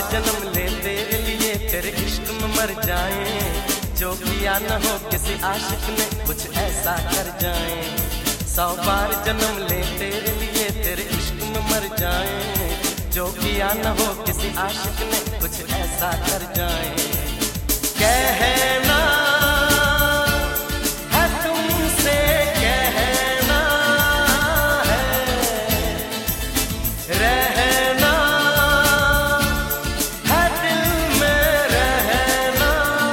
जन्म ले तेरे लिए, तेरे इश्क में मर जाए। जो किया न हो किसी आशिक ने, कुछ ऐसा कर जाए। 100 बार जन्म ले तेरे लिए, तेरे इश्क में मर जाए। जो किया न हो किसी आशिक ने, कुछ ऐसा कर जाए। कहना है तुमसे, कहना है, रहना है दिल में, रहना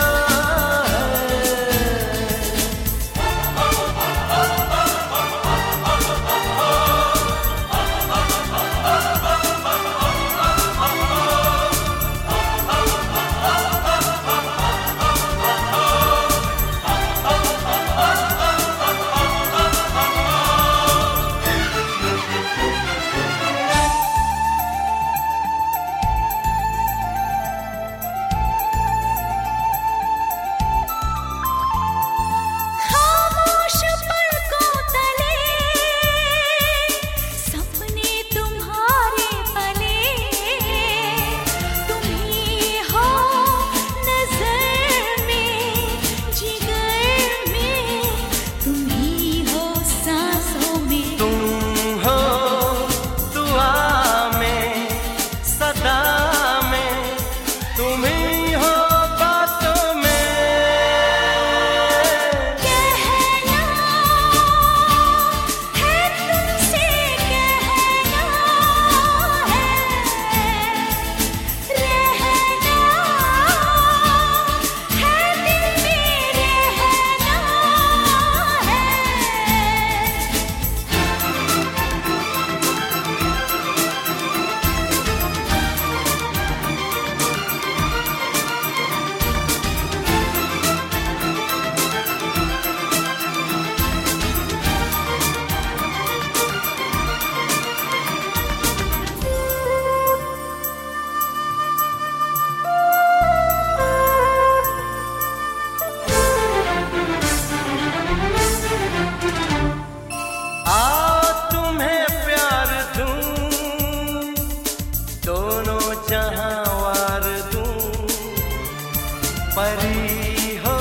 परी हो,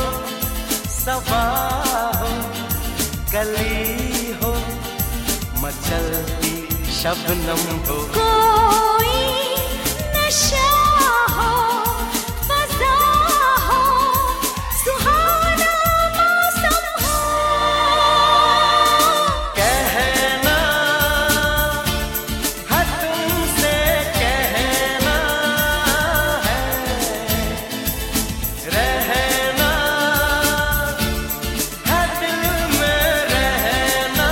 सबा हो, कली हो, मचलती शबनम हो। कोई नशा हो, फज़ा हो, सुहाना मौसम हो। कहना है तुमसे, कहना है, रहना है दिल में, रहना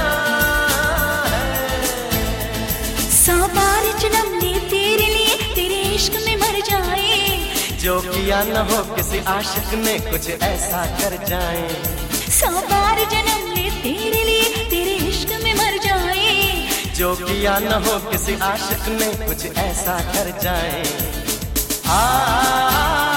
है। 100 बार जन्म ले तेरे लिए, तेरे इश्क में मर जाए। जो किया न हो किसी आशिक ने, कुछ ऐसा कर जाए। 100 बार जन्म ले तेरे लिए, तेरे इश्क में मर जाए। जो किया न हो किसी आशिक ने, कुछ ऐसा कर जाए।